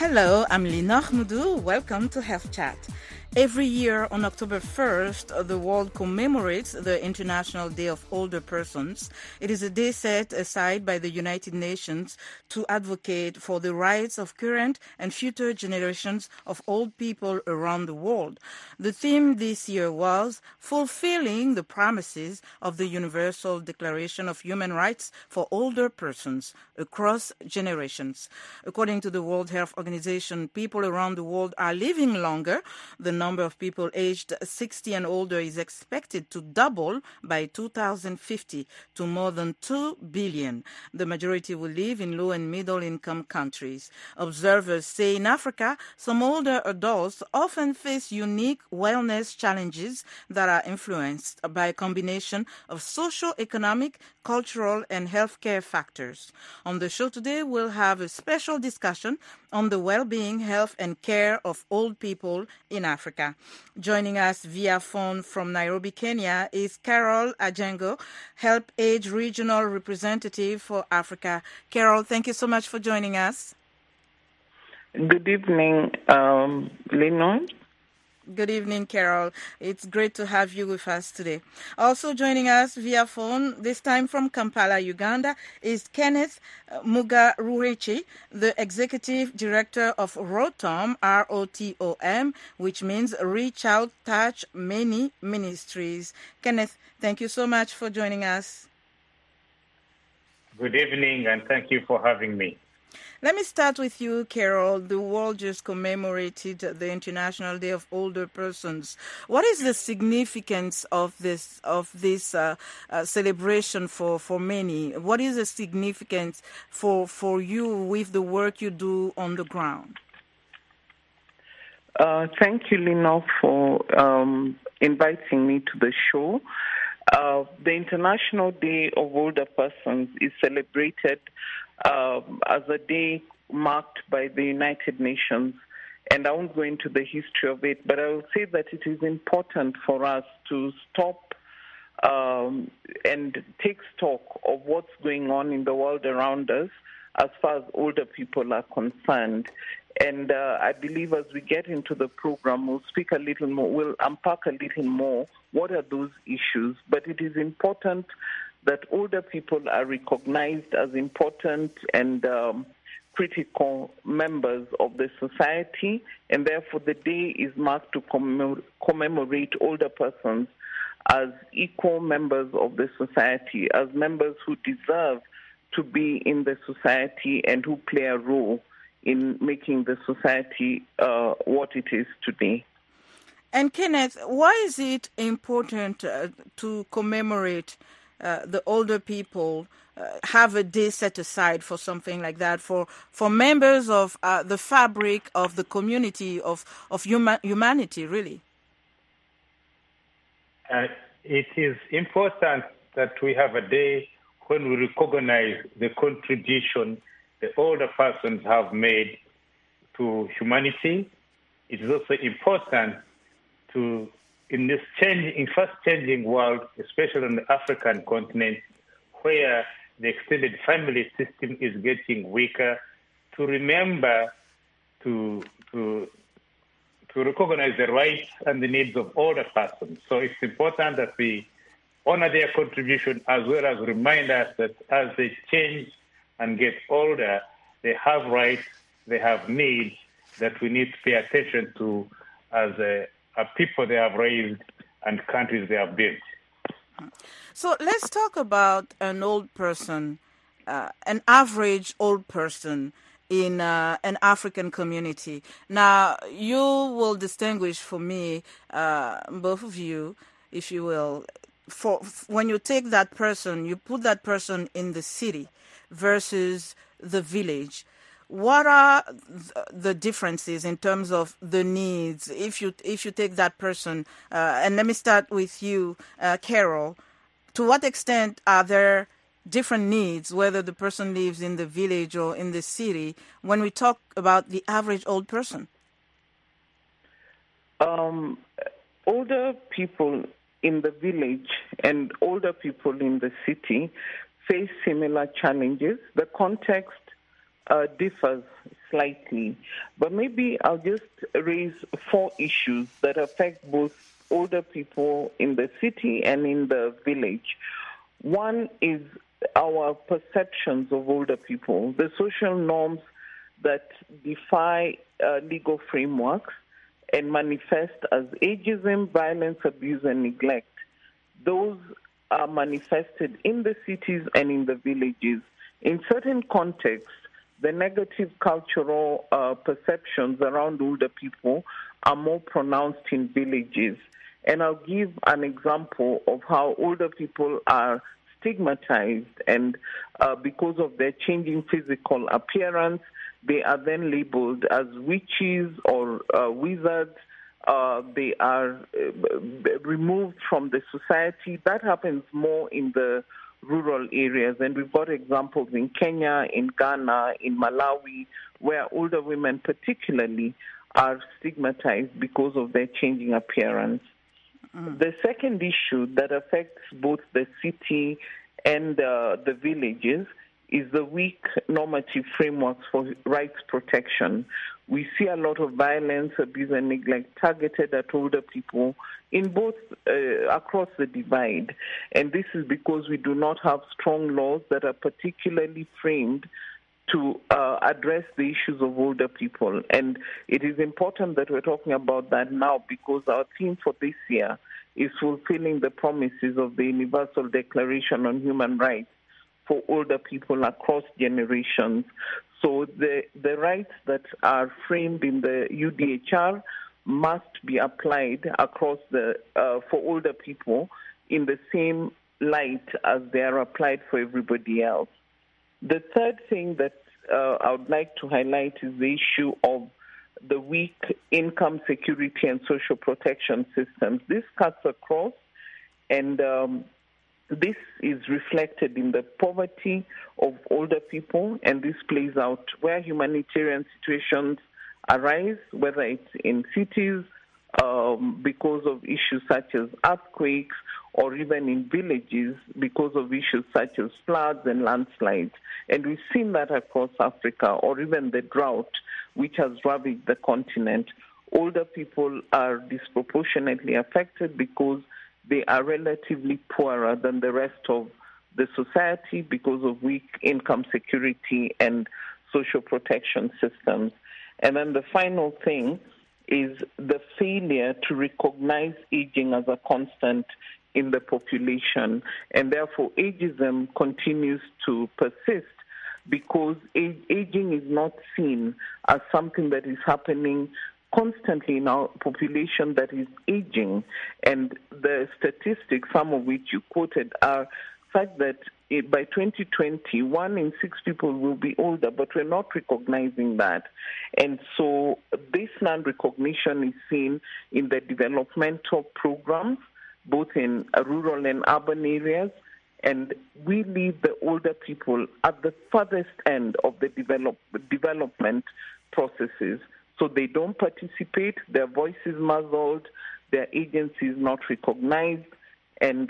Hello, I'm Lina Ahmoudou. Welcome to Health Chat. Every year on October 1st, the world commemorates the International Day of Older Persons. It is a day set aside by the United Nations to advocate for the rights of current and future generations of old people around the world. The theme this year was fulfilling the promises of the Universal Declaration of Human Rights for Older Persons across generations. According to the World Health Organization, people around the world are living longer. The number of people aged 60 and older is expected to double by 2050 to more than 2 billion. The majority will live in low and middle income countries. Observers say in Africa, some older adults often face unique wellness challenges that are influenced by a combination of socio-economic, cultural, and healthcare factors. On the show today, we'll have a special discussion on the well-being, health, and care of old people in Africa. Joining us via phone from Nairobi, Kenya, is Carol Ajengo, Help Age Regional Representative for Africa. Carol, thank you so much for joining us. Good evening, Lennon. Good evening, Carol. It's great to have you with us today. Also joining us via phone, this time from Kampala, Uganda, is Kenneth Mugaruhichi, the Executive Director of ROTOM, R-O-T-O-M, which means Reach Out, Touch Many Ministries. Kenneth, thank you so much for joining us. Good evening, and thank you for having me. Let me start with you, Carol. The world just commemorated the International Day of Older Persons. What is the significance of this celebration for many? What is the significance for you with the work you do on the ground? Thank you, Lina, for inviting me to the show. The International Day of Older Persons is celebrated as a day marked by the United Nations, and I won't go into the history of it, but I will say that it is important for us to stop and take stock of what's going on in the world around us as far as older people are concerned. And I believe as we get into the program, we'll speak a little more, we'll unpack a little more what are those issues. But it is important that older people are recognized as important and critical members of the society, and therefore the day is marked to commemorate older persons as equal members of the society, as members who deserve to be in the society and who play a role in making the society what it is today. And Kenneth, why is it important to commemorate the older people, have a day set aside for something like that, for members of the fabric of the community of humanity, really? It is important that we have a day when we recognize the contribution the older persons have made to humanity. It is also important to, in this fast-changing world, especially on the African continent, where the extended family system is getting weaker, to remember to recognize the rights and the needs of older persons. So it's important that we honor their contribution as well as remind us that as they change and get older, they have rights, they have needs that we need to pay attention to as a people they have raised and countries they have built. So let's talk about an old person, an average old person in an African community. Now, you will distinguish for me, both of you, if you will, for when you take that person, you put that person in the city versus the village. What are the differences in terms of the needs if you take that person? And let me start with you, Carol. To what extent are there different needs, whether the person lives in the village or in the city, when we talk about the average old person? Older people in the village and older people in the city face similar challenges. The context differs slightly, but maybe I'll just raise 4 issues that affect both older people in the city and in the village. One is our perceptions of older people, the social norms that defy legal frameworks and manifest as ageism, violence, abuse, and neglect. Those are manifested in the cities and in the villages. In certain contexts, the negative cultural perceptions around older people are more pronounced in villages. And I'll give an example of how older people are stigmatized, and because of their changing physical appearance, they are then labeled as witches or wizards. They are removed from the society. That happens more in the rural areas, and we've got examples in Kenya, in Ghana, in Malawi, where older women particularly are stigmatized because of their changing appearance. The second issue that affects both the city and the villages is the weak normative frameworks for rights protection. We see a lot of violence, abuse, and neglect targeted at older people in both across the divide. And this is because we do not have strong laws that are particularly framed to address the issues of older people. And it is important that we're talking about that now, because our theme for this year is fulfilling the promises of the Universal Declaration on Human Rights for older people across generations. So the rights that are framed in the UDHR must be applied across for older people in the same light as they are applied for everybody else. The third thing that I would like to highlight is the issue of the weak income security and social protection systems. This cuts across, and this is reflected in the poverty of older people, and this plays out where humanitarian situations arise, whether it's in cities because of issues such as earthquakes, or even in villages because of issues such as floods and landslides. And we've seen that across Africa, or even the drought, which has ravaged the continent. Older people are disproportionately affected because they are relatively poorer than the rest of the society because of weak income security and social protection systems. And then the final thing is the failure to recognize aging as a constant in the population. And therefore, ageism continues to persist because aging is not seen as something that is happening constantly in our population that is aging. And the statistics, some of which you quoted, are such that by 2020, 1 in 6 people will be older, but we're not recognizing that. And so this non-recognition is seen in the developmental programs, both in rural and urban areas, and we leave the older people at the furthest end of the development processes. So they don't participate, their voice is muzzled, their agency is not recognized, and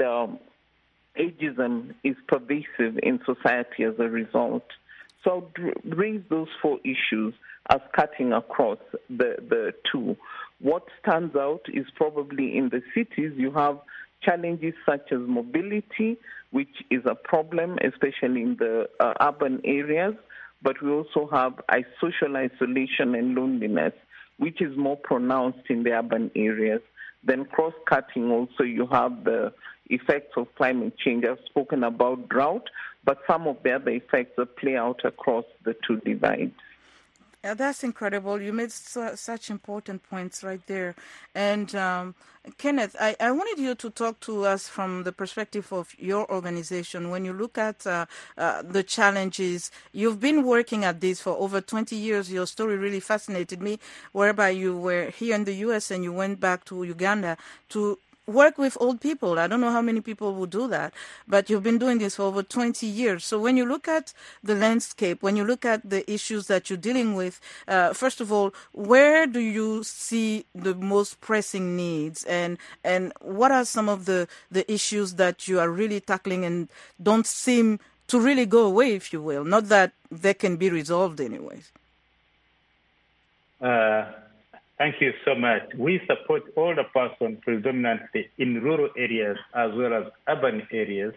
ageism is pervasive in society as a result. So I'll raise those 4 issues as cutting across the two. What stands out is probably in the cities you have challenges such as mobility, which is a problem, especially in the urban areas, but we also have social isolation and loneliness, which is more pronounced in the urban areas. Then cross-cutting also, you have the effects of climate change. I've spoken about drought, but some of the other effects that play out across the two divides. Yeah, that's incredible. You made such important points right there. And Kenneth, I wanted you to talk to us from the perspective of your organization. When you look at the challenges, you've been working at this for over 20 years. Your story really fascinated me, whereby you were here in the U.S. and you went back to Uganda to work with old people. I don't know how many people will do that, but you've been doing this for over 20 years. So when you look at the landscape, when you look at the issues that you're dealing with, first of all, where do you see the most pressing needs, and what are some of the issues that you are really tackling and don't seem to really go away, if you will? Not that they can be resolved anyways. Thank you so much. We support older persons predominantly in rural areas as well as urban areas.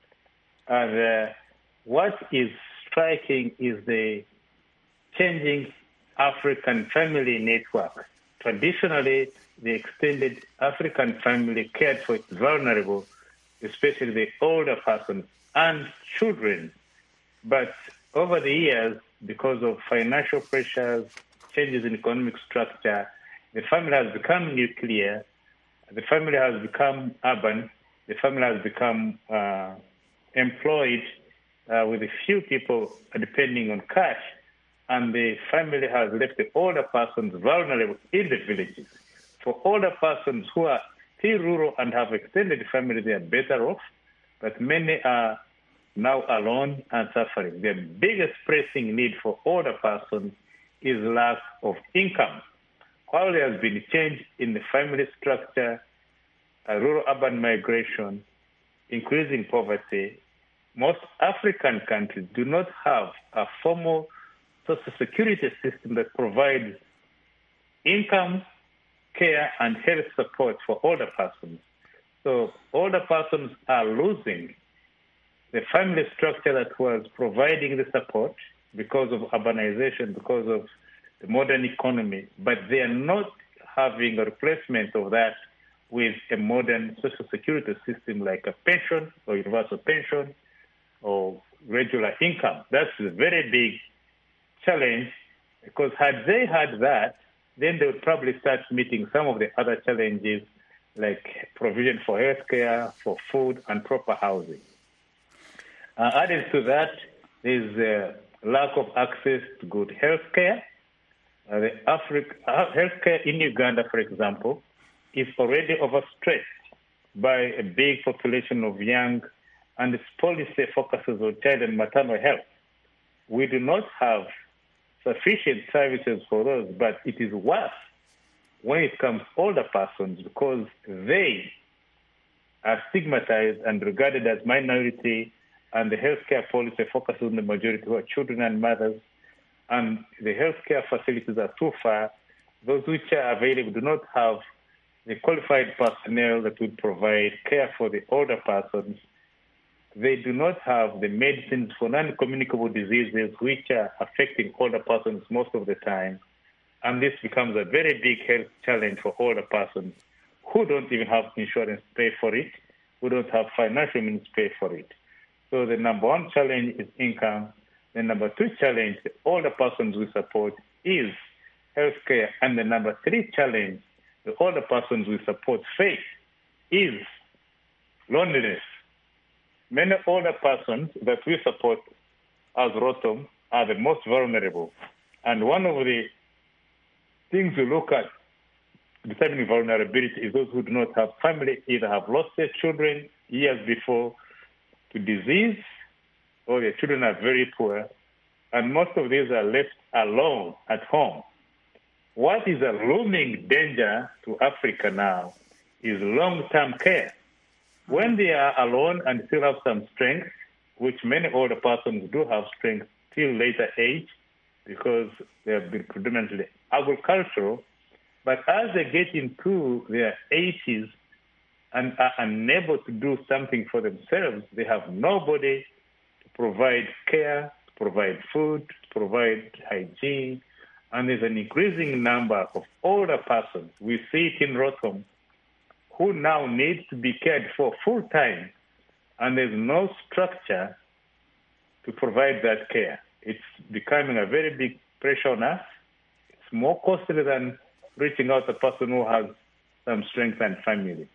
And what is striking is the changing African family network. Traditionally, the extended African family cared for its vulnerable, especially the older persons and children. But over the years, because of financial pressures, changes in economic structure, the family has become nuclear, the family has become urban, the family has become employed with a few people depending on cash, and the family has left the older persons vulnerable in the villages. For older persons who are still rural and have extended family, they are better off, but many are now alone and suffering. The biggest pressing need for older persons is lack of income. While there has been change in the family structure, rural-urban migration, increasing poverty, most African countries do not have a formal social security system that provides income, care, and health support for older persons. So older persons are losing the family structure that was providing the support because of urbanization, because of the modern economy, but they are not having a replacement of that with a modern social security system like a pension or universal pension or regular income. That's a very big challenge, because had they had that, then they would probably start meeting some of the other challenges like provision for healthcare, for food, and proper housing. Added to that is lack of access to good healthcare. The healthcare in Uganda, for example, is already overstretched by a big population of young, and its policy focuses on child and maternal health. We do not have sufficient services for those, but it is worse when it comes to older persons, because they are stigmatized and regarded as minority, and the healthcare policy focuses on the majority who are children and mothers, and the healthcare facilities are too far. Those which are available do not have the qualified personnel that would provide care for the older persons. They do not have the medicines for non-communicable diseases which are affecting older persons most of the time. And this becomes a very big health challenge for older persons who don't even have insurance to pay for it, who don't have financial means to pay for it. So the number one challenge is income. The number two challenge, the older persons we support, is healthcare. And the number three challenge, the older persons we support face, is loneliness. Many older persons that we support as Rotom are the most vulnerable. And one of the things we look at determining vulnerability is those who do not have family, either have lost their children years before to disease, or their children are very poor, and most of these are left alone at home. What is a looming danger to Africa now is long-term care. When they are alone and still have some strength, which many older persons do have strength till later age, because they have been predominantly agricultural, but as they get into their 80s and are unable to do something for themselves, they have nobody to provide care, to provide food, to provide hygiene, and there's an increasing number of older persons. We see it in Rotom, who now need to be cared for full-time, and there's no structure to provide that care. It's becoming a very big pressure on us. It's more costly than reaching out to a person who has some strength and family.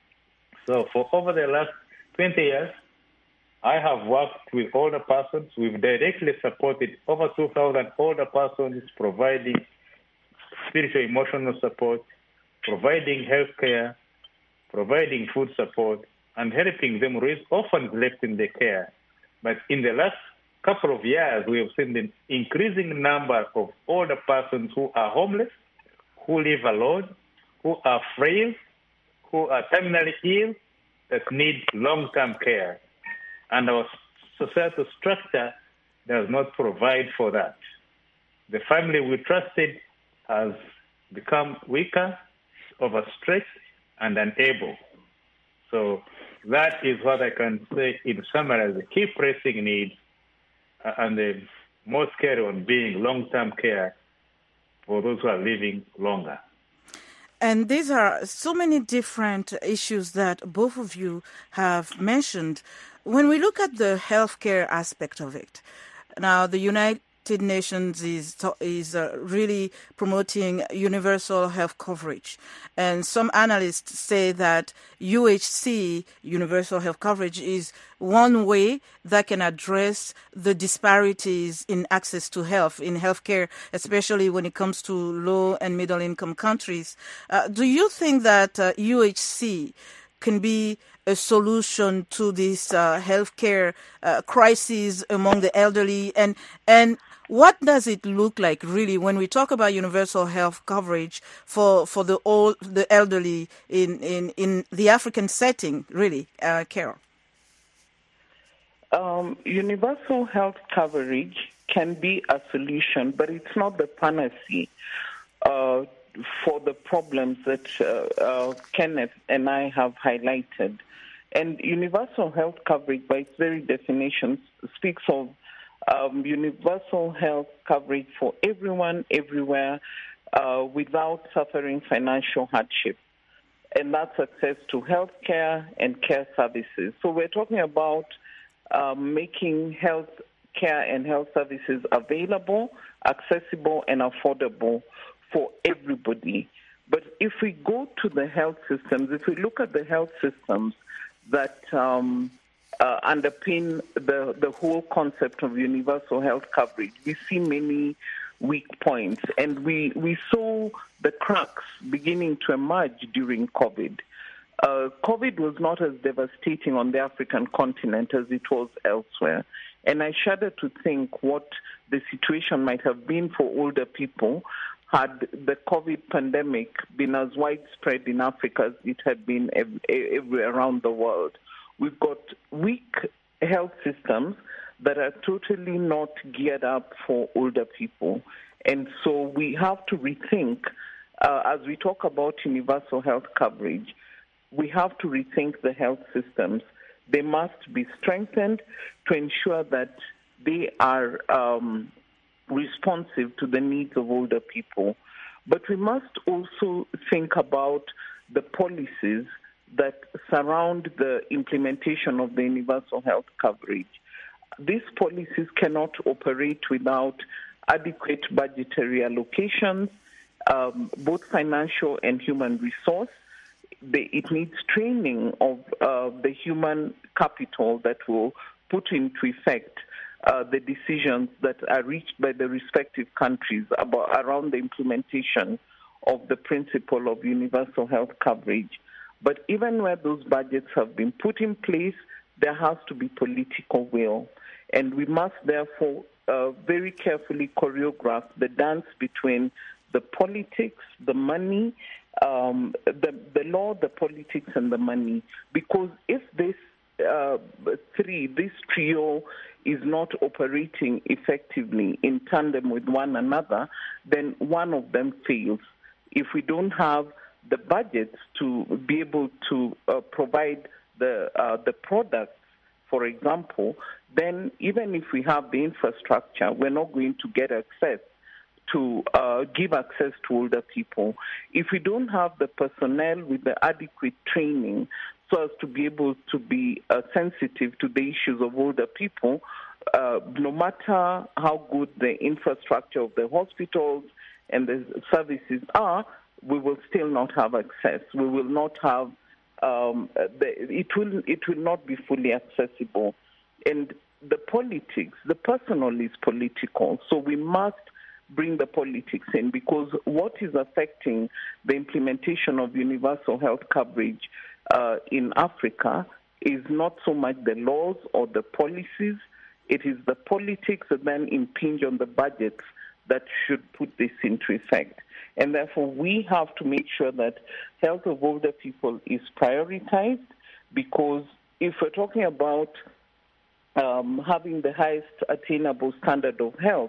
So for over the last 20 years, I have worked with older persons. We've directly supported over 2,000 older persons, providing spiritual, emotional support, providing health care, providing food support, and helping them raise orphans left in the care. But in the last couple of years, we have seen an increasing number of older persons who are homeless, who live alone, who are frail, who are terminally ill, that need long-term care. And our societal structure does not provide for that. The family we trusted has become weaker, overstretched, and unable. So that is what I can say in summary as the key pressing needs and the most carry on being long-term care for those who are living longer. And these are so many different issues that both of you have mentioned. When we look at the healthcare aspect of it, now the United Nations is really promoting universal health coverage. And some analysts say that UHC, universal health coverage, is one way that can address the disparities in access to health, in healthcare, especially when it comes to low and middle income countries. Do you think that UHC can be a solution to this healthcare crisis among the elderly? And what does it look like really when we talk about universal health coverage for the elderly in the African setting, really, Carol? Universal health coverage can be a solution, but it's not the panacea for the problems that Kenneth and I have highlighted. And universal health coverage, by its very definition, speaks of universal health coverage for everyone, everywhere, without suffering financial hardship. And that's access to health care and care services. So we're talking about making health care and health services available, accessible, and affordable for everybody. But if we go to the health systems, if we look at the health systems that underpin the whole concept of universal health coverage, we see many weak points. And we saw the cracks beginning to emerge during COVID. COVID was not as devastating on the African continent as it was elsewhere. And I shudder to think what the situation might have been for older people had the COVID pandemic been as widespread in Africa as it had been everywhere around the world. We've got weak health systems that are totally not geared up for older people. And so we have to rethink, as we talk about universal health coverage, we have to rethink the health systems. They must be strengthened to ensure that they are responsive to the needs of older people. But we must also think about the policies that surround the implementation of the universal health coverage. These policies cannot operate without adequate budgetary allocations, both financial and human resource. It needs training of the human capital that will put into effect the decisions that are reached by the respective countries around the implementation of the principle of universal health coverage. But even where those budgets have been put in place, there has to be political will. And we must therefore very carefully choreograph the dance between the politics, the money, the law, the politics, and the money. Because if this trio is not operating effectively in tandem with one another, then one of them fails. If we don't have the budgets to be able to provide the products, for example, then even if we have the infrastructure, we're not going to get access to give access to older people. If we don't have the personnel with the adequate training so as to be able to be sensitive to the issues of older people, no matter how good the infrastructure of the hospitals and the services are, we will still not have access. We will not have, it will not be fully accessible. And the politics, the personal is political, so we must bring the politics in, because what is affecting the implementation of universal health coverage in Africa is not so much the laws or the policies, it is the politics that then impinge on the budgets that should put this into effect. And therefore, we have to make sure that health of older people is prioritized, because if we're talking about having the highest attainable standard of health,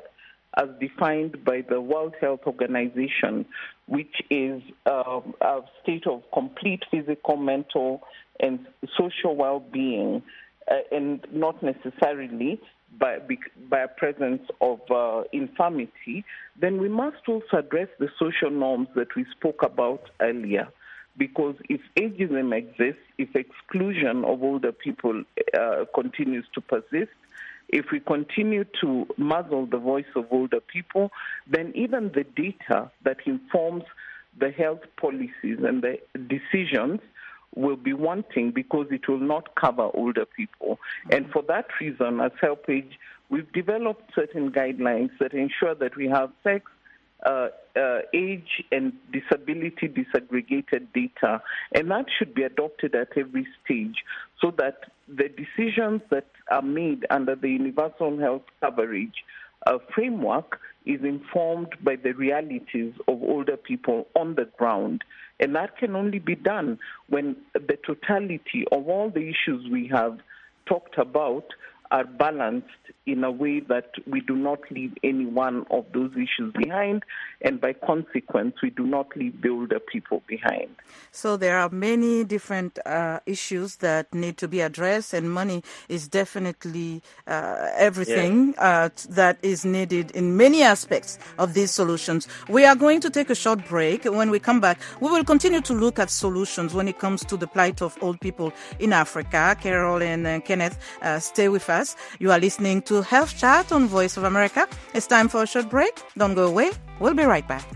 as defined by the World Health Organization, which is a state of complete physical, mental, and social well-being, and not necessarily by a presence of infirmity, then we must also address the social norms that we spoke about earlier. Because if ageism exists, if exclusion of older people continues to persist, if we continue to muzzle the voice of older people, then even the data that informs the health policies and the decisions will be wanting because it will not cover older people. And for that reason, as HelpAge, we've developed certain guidelines that ensure that we have sex, age, and disability disaggregated data, and that should be adopted at every stage so that the decisions that are made under the universal health coverage framework is informed by the realities of older people on the ground. And that can only be done when the totality of all the issues we have talked about are balanced in a way that we do not leave any one of those issues behind, and by consequence, we do not leave the older people behind. So there are many different issues that need to be addressed, and money is definitely everything that is needed in many aspects of these solutions. We are going to take a short break. When we come back, we will continue to look at solutions when it comes to the plight of old people in Africa. Carol and Kenneth, stay with us. You are listening to Health Chat on Voice of America. It's time for a short break. Don't go away. We'll be right back.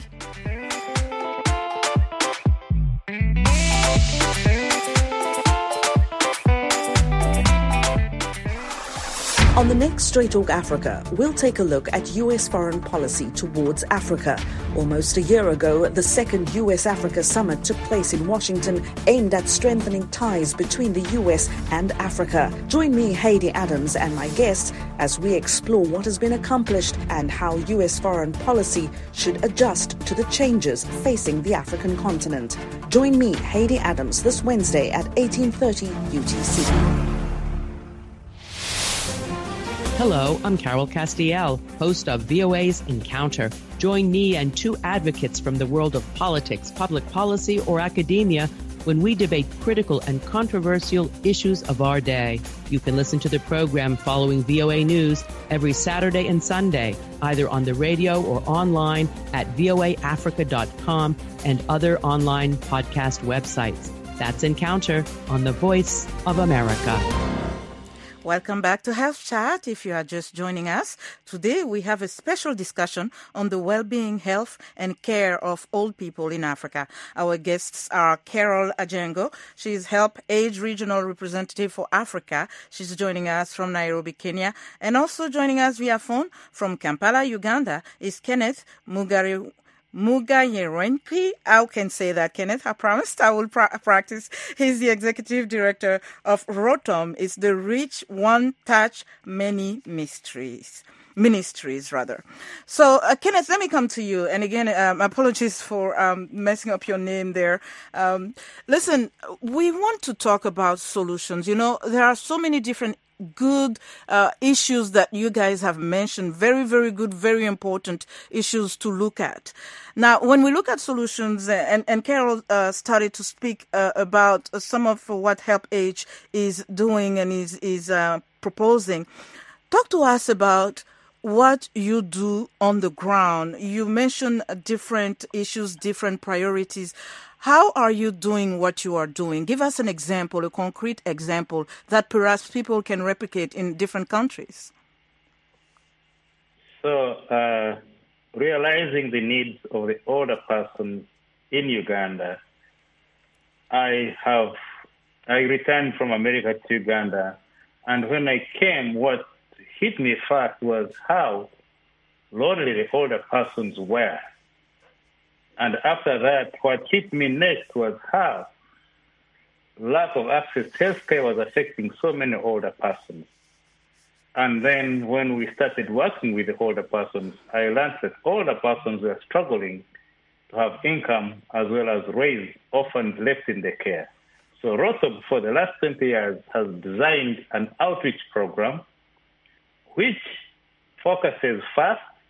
On the next Straight Talk Africa, we'll take a look at U.S. foreign policy towards Africa. Almost a year ago, the second U.S.-Africa summit took place in Washington, aimed at strengthening ties between the U.S. and Africa. Join me, Heidi Adams, and my guests as we explore what has been accomplished and how U.S. foreign policy should adjust to the changes facing the African continent. Join me, Heidi Adams, this Wednesday at 18:30 UTC. Hello, I'm Carol Castiel, host of VOA's Encounter. Join me and two advocates from the world of politics, public policy, or academia when we debate critical and controversial issues of our day. You can listen to the program following VOA News every Saturday and Sunday, either on the radio or online at voaafrica.com and other online podcast websites. That's Encounter on the Voice of America. Welcome back to Health Chat. If you are just joining us, today we have a special discussion on the well-being, health, and care of old people in Africa. Our guests are Carol Ajengo. She's HelpAge Regional Representative for Africa. She's joining us from Nairobi, Kenya. And also joining us via phone from Kampala, Uganda, is Kenneth Mugayerenki. I can say that, Kenneth. I promised I will practice. He's the executive director of ROTOM. It's the Reach One Touch Many Ministries. So, Kenneth, let me come to you. And again, apologies for messing up your name there. Listen, we want to talk about solutions. You know, there are so many different good issues that you guys have mentioned. Very, very good, very important issues to look at. Now, when we look at solutions, and Carol started to speak about some of what HelpAge is doing and is proposing, talk to us about what you do on the ground. You mentioned different issues, different priorities. How are you doing what you are doing? Give us an example, a concrete example that perhaps people can replicate in different countries. So, realizing the needs of the older person in Uganda, I returned from America to Uganda, and when I came, what hit me first was how lonely the older persons were. And after that, what hit me next was how lack of access to healthcare was affecting so many older persons. And then when we started working with the older persons, I learned that older persons were struggling to have income as well as raise orphans left in their care. So ROTOM, for the last 20 years, has designed an outreach program which focuses first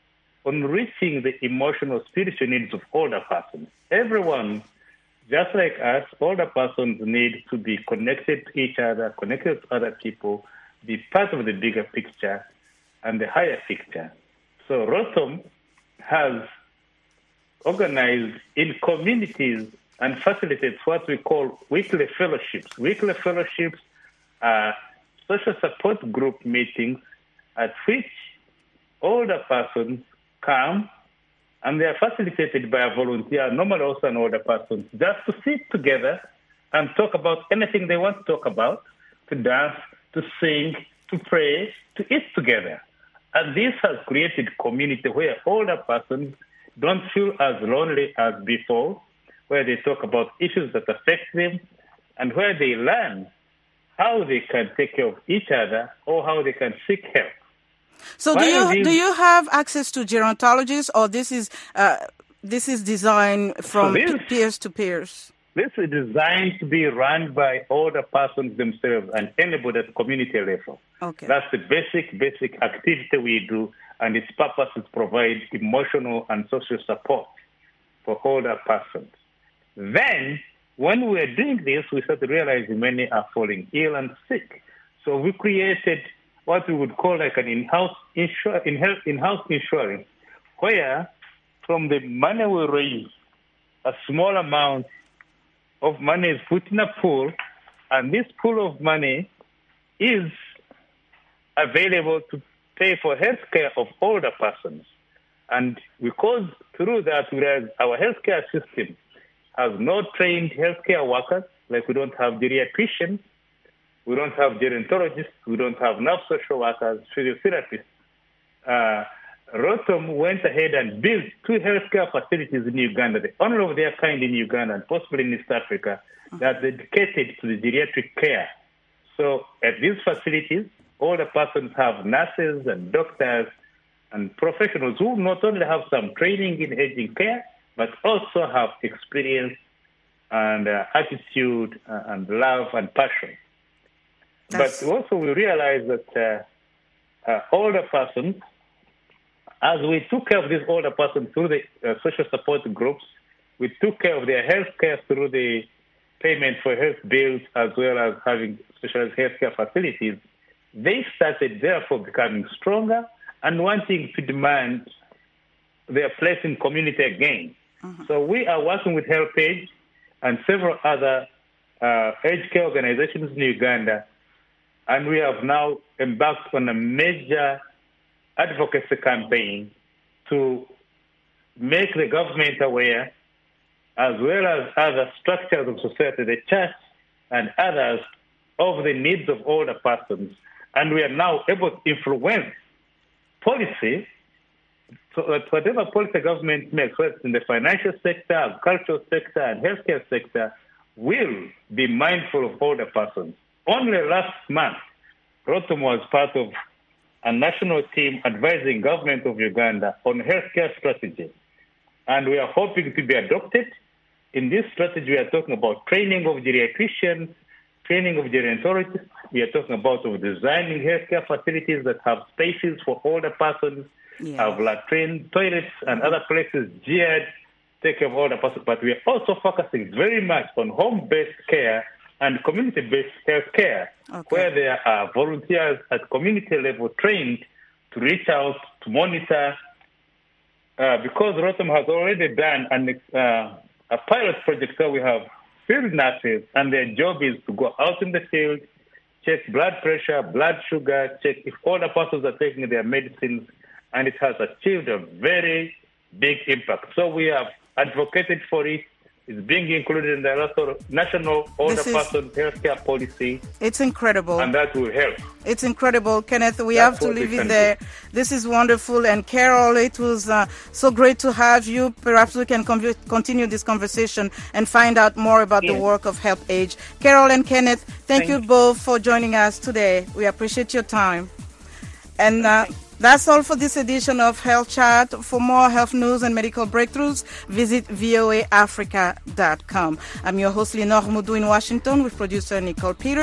on reaching the emotional, spiritual needs of older persons. Everyone, just like us, older persons need to be connected to each other, connected to other people, be part of the bigger picture and the higher picture. So Rotom has organized in communities and facilitates what we call weekly fellowships. Weekly fellowships are social support group meetings at which older persons come, and they are facilitated by a volunteer, normally also an older person, just to sit together and talk about anything they want to talk about, to dance, to sing, to pray, to eat together. And this has created community where older persons don't feel as lonely as before, where they talk about issues that affect them, and where they learn how they can take care of each other or how they can seek help. So do you have access to gerontologists, or this is designed from peers to peers? This is designed to be run by older persons themselves and anybody at community level. Okay. That's the basic activity we do, and its purpose is to provide emotional and social support for older persons. Then, when we were doing this, we started realizing many are falling ill and sick. So we created what we would call like an in-house insurance, where from the money we raise, a small amount of money is put in a pool, and this pool of money is available to pay for health care of older persons. And because through that, whereas our healthcare system has no trained healthcare workers, like we don't have geriatricians, we don't have gerontologists, we don't have enough social workers, physiotherapists. Rotom went ahead and built 2 healthcare facilities in Uganda, the only of their kind in Uganda and possibly in East Africa, that are dedicated to the geriatric care. So at these facilities, older persons have nurses and doctors and professionals who not only have some training in aging care, but also have experience and attitude and love and passion. But also we realized that older persons, as we took care of these older persons through the social support groups, we took care of their health care through the payment for health bills as well as having specialized healthcare facilities. They started therefore becoming stronger and wanting to demand their place in community again. So we are working with HelpAge and several other aged care organizations in Uganda, and we have now embarked on a major advocacy campaign to make the government aware, as well as other structures of society, the church and others, of the needs of older persons. And we are now able to influence policy, so that whatever policy government makes, whether it's in the financial sector, agricultural sector, and healthcare sector, will be mindful of older persons. Only last month, Rotom was part of a national team advising government of Uganda on healthcare strategy. And we are hoping to be adopted. In this strategy, we are talking about training of geriatricians, training of gerontologists. We are talking about designing healthcare facilities that have spaces for older persons, have latrine, toilets, and other places geared to take care of older persons. But we are also focusing very much on home-based care and community-based health care, where there are volunteers at community level trained to reach out, to monitor, because Rotom has already done a pilot project where we have field nurses, and their job is to go out in the field, check blood pressure, blood sugar, check if older persons are taking their medicines, and it has achieved a very big impact. So we have advocated for it. It's being included in the national older person healthcare policy. It's incredible. And that will help. It's incredible, Kenneth. We have to leave it there. This is wonderful. And Carol, it was so great to have you. Perhaps we can continue this conversation and find out more about the work of HelpAge. Carol and Kenneth, thank you both for joining us today. We appreciate your time. And that's all for this edition of Health Chat. For more health news and medical breakthroughs, visit voaafrica.com. I'm your host, Lenore Moudou in Washington, with producer Nicole Peters.